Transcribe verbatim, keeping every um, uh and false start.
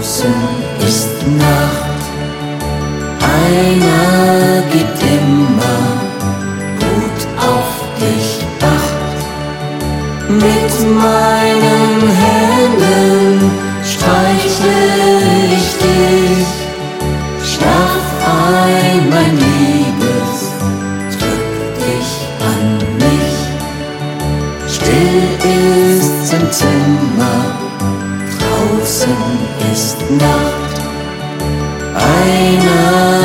draußen ist Nacht. Einer gibt immer gut auf dich Acht. Mit meinen Händen streichle ich dich. Schlaf ein, mein Liebes, drück dich an mich. Still ist's im Zimmer, draußen ist Nacht. Einer